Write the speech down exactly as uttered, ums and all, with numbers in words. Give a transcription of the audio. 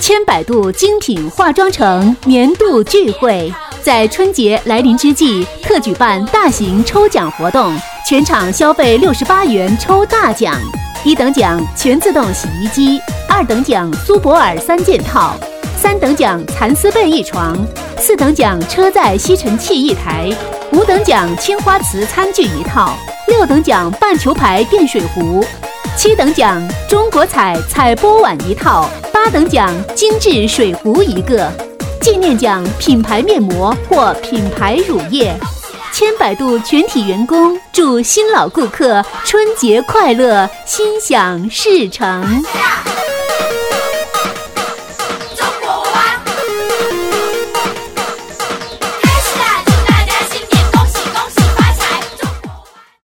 千百度精品化妆城年度聚会，在春节来临之际，特举办大型抽奖活动，全场消费六十八元抽大奖。一等奖全自动洗衣机，二等奖苏泊尔三件套，三等奖蚕丝被一床，四等奖车载吸尘器一台，五等奖青花瓷餐具一套，六等奖半球牌电水壶，七等奖中国彩彩波碗一套，八等奖精致水壶一个，纪念奖品牌面膜或品牌乳液。千百度全体员工祝新老顾客春节快乐，心想事成。